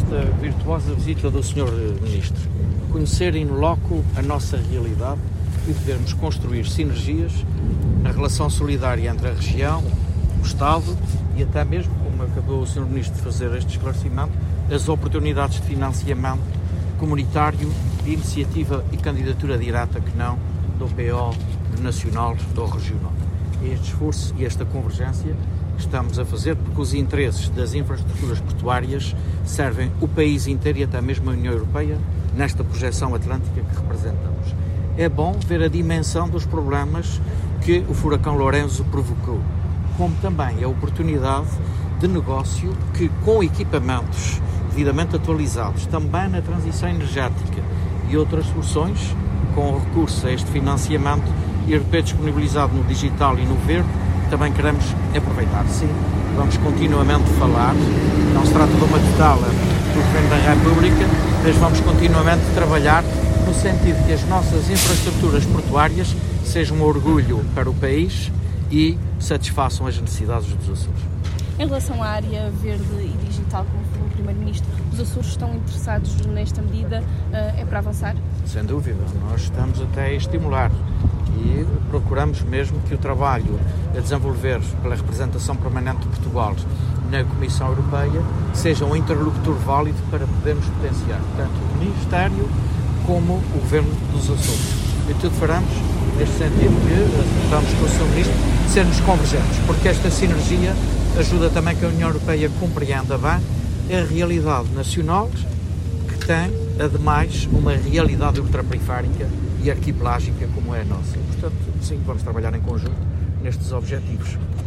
esta virtuosa visita do Sr. Ministro, conhecer in loco a nossa realidade e podermos construir sinergias na relação solidária entre a região, o Estado e até mesmo, como acabou o Sr. Ministro de fazer este esclarecimento, as oportunidades de financiamento comunitário, de iniciativa e candidatura direta que não do PO, do nacional ou regional. É este esforço e esta convergência que estamos a fazer porque os interesses das infraestruturas portuárias servem o país inteiro e até mesmo a União Europeia nesta projeção atlântica que representamos. É bom ver a dimensão dos problemas que o furacão Lourenço provocou, como também a oportunidade de negócio que, com equipamentos devidamente atualizados, também na transição energética e outras soluções, com o recurso a este financiamento europeu disponibilizado no digital e no verde, também queremos aproveitar. Sim, vamos continuamente falar, não se trata de uma tutela do Governo da República, mas vamos continuamente trabalhar no sentido que as nossas infraestruturas portuárias sejam um orgulho para o país e satisfaçam as necessidades dos Açores. Em relação à área verde e digital, como falou o Primeiro-Ministro, os Açores estão interessados nesta medida? É para avançar? Sem dúvida, nós estamos até a estimular e procuramos mesmo que o trabalho a desenvolver pela representação permanente de Portugal na Comissão Europeia seja um interlocutor válido para podermos potenciar tanto o Ministério como o Governo dos Açores. E tudo faremos neste sentido que estamos com o Sr. Ministro de sermos convergentes, porque esta sinergia ajuda também que a União Europeia compreenda bem a realidade nacional que tem, ademais, uma realidade ultraperiférica e arquipelágica como é a nossa. Portanto, sim, vamos trabalhar em conjunto nestes objetivos.